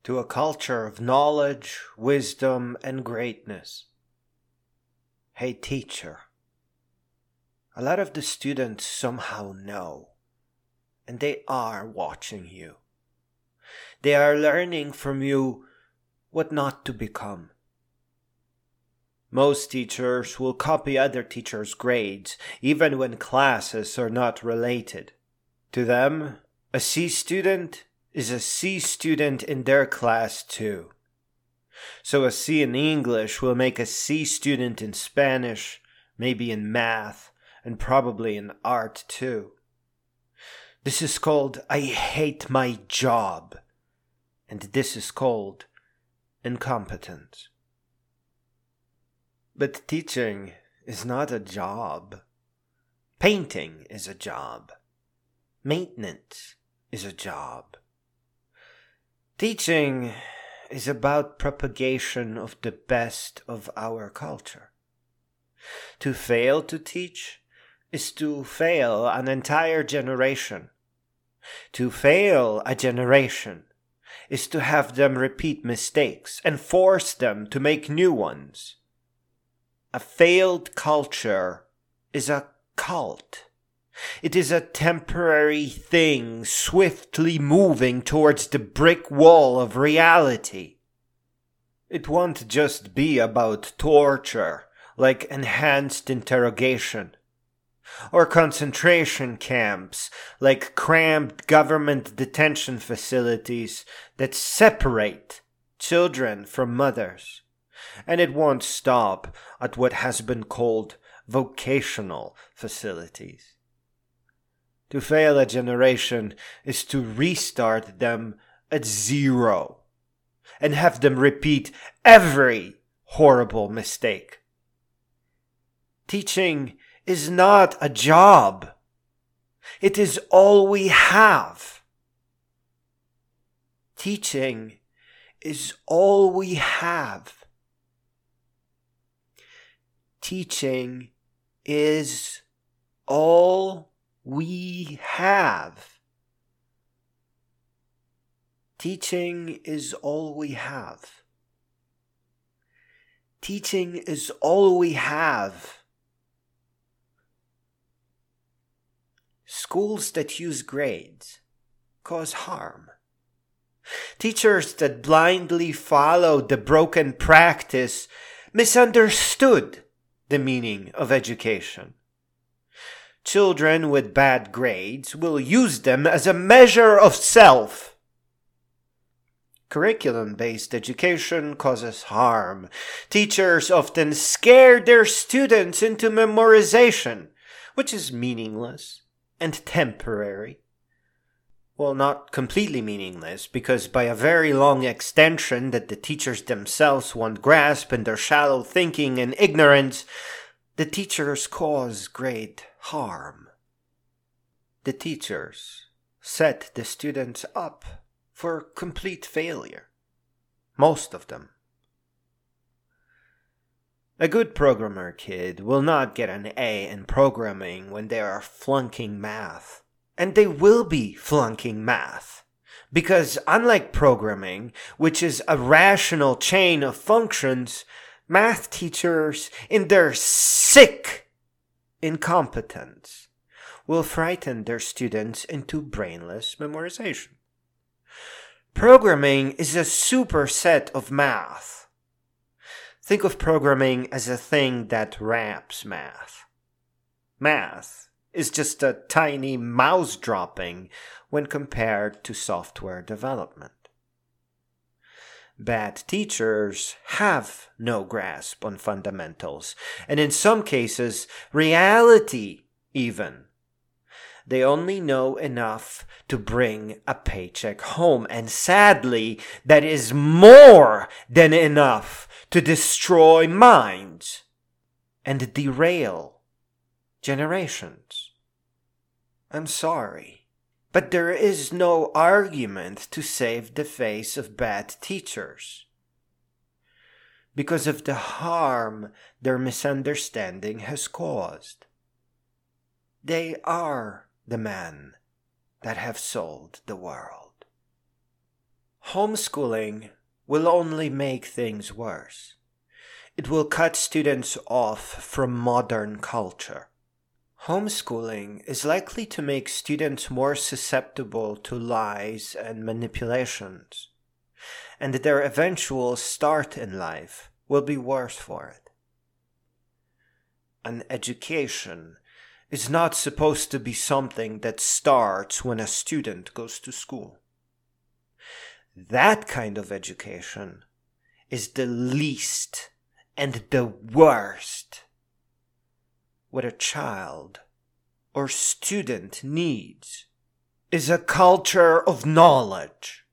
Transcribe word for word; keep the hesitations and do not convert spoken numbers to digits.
to a culture of knowledge, wisdom, and greatness. Hey teacher, a lot of the students somehow know, and they are watching you. They are learning from you what not to become. Most teachers will copy other teachers' grades, even when classes are not related. To them, a C student is a C student in their class too. So a C in English will make a C student in Spanish, maybe in math, and probably in art too. This is called I hate my job, and this is called incompetence. But teaching is not a job. Painting is a job. Maintenance is a job. Teaching is about propagation of the best of our culture. To fail to teach is to fail an entire generation. To fail a generation is to have them repeat mistakes and force them to make new ones. A failed culture is a cult. It is a temporary thing swiftly moving towards the brick wall of reality. It won't just be about torture, like enhanced interrogation, or concentration camps, like cramped government detention facilities that separate children from mothers. And it won't stop at what has been called vocational facilities. To fail a generation is to restart them at zero and have them repeat every horrible mistake. Teaching is not a job. It is all we have. Teaching is all we have. Teaching is all we have. Teaching is all we have. Teaching is all we have. Schools that use grades cause harm. Teachers that blindly followed the broken practice misunderstood the meaning of education. Children with bad grades will use them as a measure of self. Curriculum-based education causes harm. Teachers often scare their students into memorization, which is meaningless and temporary. Well, not completely meaningless, because by a very long extension that the teachers themselves won't grasp in their shallow thinking and ignorance, the teachers cause great harm. The teachers set the students up for complete failure. Most of them. A good programmer kid will not get an A in programming when they are flunking math. And they will be flunking math. Because unlike programming, which is a rational chain of functions, math teachers, in their sick incompetence, will frighten their students into brainless memorization. Programming is a superset of math. Think of programming as a thing that wraps math. Math is just a tiny mouse dropping when compared to software development. Bad teachers have no grasp on fundamentals, and in some cases, reality even. They only know enough to bring a paycheck home, and sadly, that is more than enough to destroy minds and derail generations. I'm sorry, but there is no argument to save the face of bad teachers because of the harm their misunderstanding has caused. They are the men that have sold the world. Homeschooling will only make things worse. It will cut students off from modern culture. Homeschooling is likely to make students more susceptible to lies and manipulations, and their eventual start in life will be worse for it. An education is not supposed to be something that starts when a student goes to school. That kind of education is the least and the worst. What a child or student needs is a culture of knowledge.